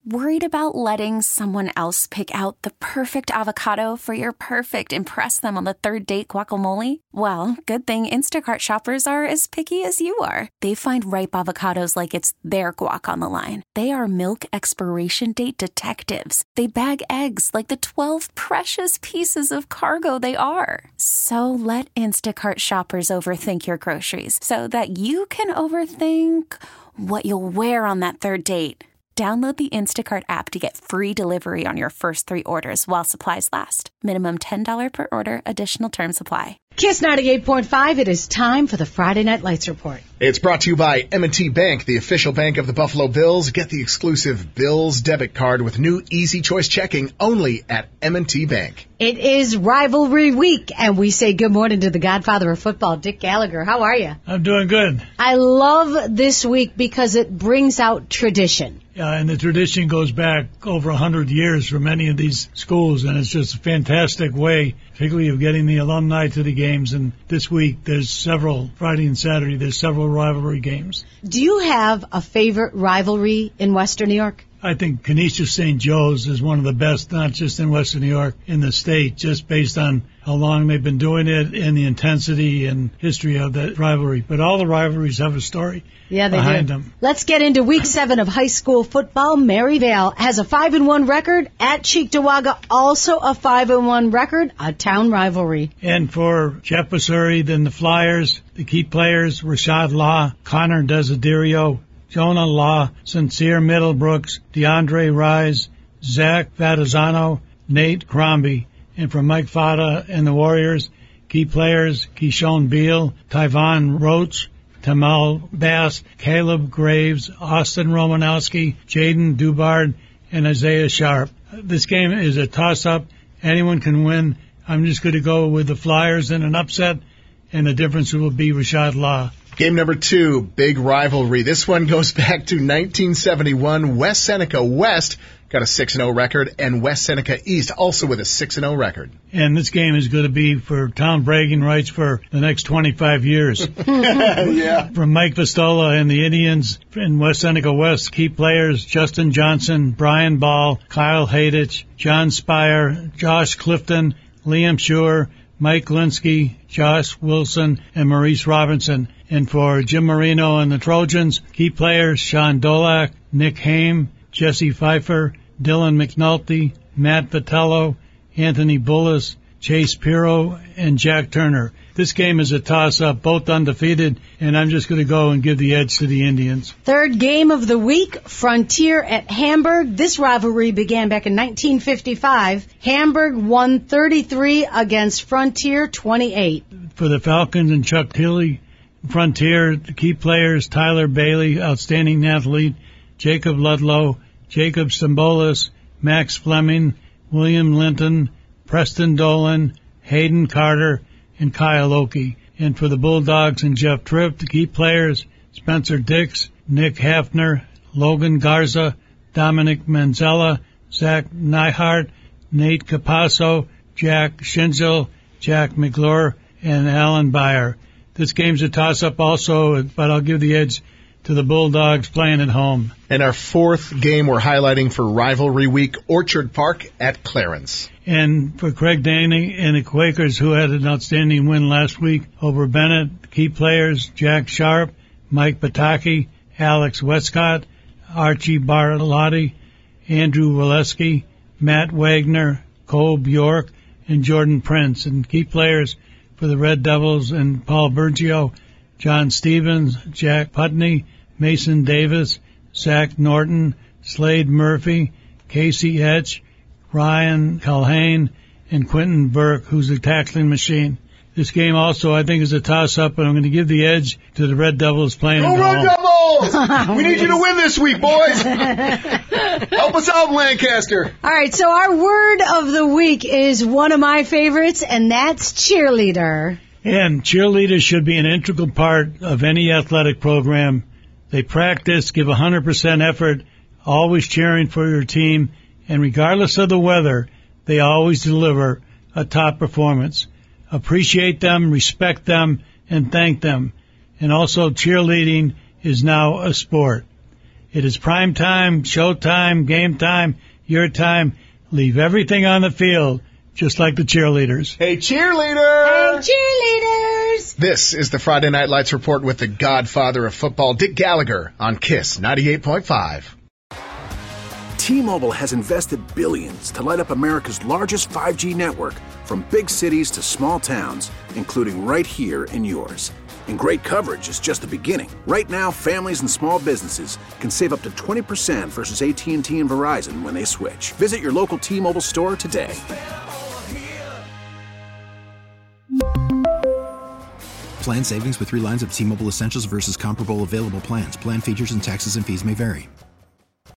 Worried about letting someone else pick out the perfect avocado for your perfect impress them on the third date guacamole? Well, good thing Instacart shoppers are as picky as you are. They find ripe avocados like it's their guac on the line. They are milk expiration date detectives. They bag eggs like the 12 precious pieces of cargo they are. So let Instacart shoppers overthink your groceries so that you can overthink what you'll wear on that third date. Download the Instacart app to get free delivery on your first 3 orders while supplies last. Minimum $10 per order. Additional terms apply. Kiss 98.5, it is time for the Friday Night Lights Report. It's brought to you by M&T Bank, the official bank of the Buffalo Bills. Get the exclusive Bills debit card with new Easy Choice checking only at M&T Bank. It is Rivalry Week, and we say good morning to the godfather of football, Dick Gallagher. How are you? I'm doing good. I love this week because it brings out tradition. Yeah, and the tradition goes back over 100 years for many of these schools, and it's just a fantastic way, particularly of getting the alumni to the games. And this week, there's several, Friday and Saturday, there's several rivalry games. Do you have a favorite rivalry in Western New York? I think Canisius St. Joe's is one of the best, not just in Western New York, in the state, just based on how long they've been doing it and the intensity and history of that rivalry. But all the rivalries have a story behind them. Let's get into Week 7 of high school football. Maryvale has a 5-1 record. At Cheektowaga, also a 5-1 record, a town rivalry. And for Jeff Basuri, then the Flyers, the key players, Rashad Law, Connor Desiderio, Jonah Law, Sincere Middlebrooks, DeAndre Rise, Zach Vatazano, Nate Crombie. And for Mike Fata and the Warriors, key players, Keyshawn Beal, Tyvon Roach, Tamal Bass, Caleb Graves, Austin Romanowski, Jaden Dubard, and Isaiah Sharp. This game is a toss-up. Anyone can win. I'm just going to go with the Flyers in an upset, and the difference will be Rashad Law. Game number 2, big rivalry. This one goes back to 1971. West Seneca West got a 6-0 record, and West Seneca East also with a 6-0 record. And this game is going to be for town bragging rights for the next 25 years. Yeah. From Mike Pistola and the Indians in West Seneca West, key players Justin Johnson, Brian Ball, Kyle Haydich, John Spire, Josh Clifton, Liam Schur, Mike Linsky, Josh Wilson, and Maurice Robinson. And for Jim Marino and the Trojans, key players Sean Dolak, Nick Haim, Jesse Pfeiffer, Dylan McNulty, Matt Vitello, Anthony Bullis, Chase Pirro, and Jack Turner. This game is a toss-up, both undefeated, and I'm just going to go and give the edge to the Indians. Third game of the week, Frontier at Hamburg. This rivalry began back in 1955. Hamburg won 33 against Frontier 28. For the Falcons and Chuck Tilley, Frontier, the key players, Tyler Bailey, outstanding athlete, Jacob Ludlow, Jacob Stambolis, Max Fleming, William Linton, Preston Dolan, Hayden Carter, and Kyle Oakey. And for the Bulldogs and Jeff Tripp, the key players, Spencer Dix, Nick Hafner, Logan Garza, Dominic Manzella, Zach Neihart, Nate Capasso, Jack Schinzel, Jack McClure, and Alan Byer. This game's a toss-up also, but I'll give the edge to the Bulldogs playing at home. And our fourth game we're highlighting for Rivalry Week, Orchard Park at Clarence. And for Craig Daney and the Quakers, who had an outstanding win last week over Bennett, key players Jack Sharp, Mike Pataki, Alex Westcott, Archie Bartolotti, Andrew Waleski, Matt Wagner, Cole Bjork, and Jordan Prince. And key players for the Red Devils and Paul Bergio, John Stevens, Jack Putney, Mason Davis, Zach Norton, Slade Murphy, Casey Etch, Ryan Culhane, and Quentin Burke, who's a tackling machine. This game also, I think, is a toss-up, and I'm going to give the edge to the Red Devils playing at home. Red Devils! We need you to win this week, boys! Help us out, Lancaster! All right, so our word of the week is one of my favorites, and that's cheerleader. And cheerleaders should be an integral part of any athletic program. They practice, give 100% effort, always cheering for your team, and regardless of the weather, they always deliver a top performance. Appreciate them, respect them, and thank them. And also, cheerleading is now a sport. It is prime time, show time, game time, your time. Leave everything on the field, just like the cheerleaders. Hey, cheerleader! Hey, cheerleaders! This is the Friday Night Lights Report with the godfather of football, Dick Gallagher, on KISS 98.5. T-Mobile has invested billions to light up America's largest 5G network, from big cities to small towns, including right here in yours. And great coverage is just the beginning. Right now, families and small businesses can save up to 20% versus AT&T and Verizon when they switch. Visit your local T-Mobile store today. Plan savings with 3 lines of T-Mobile Essentials versus comparable available plans. Plan features and taxes and fees may vary.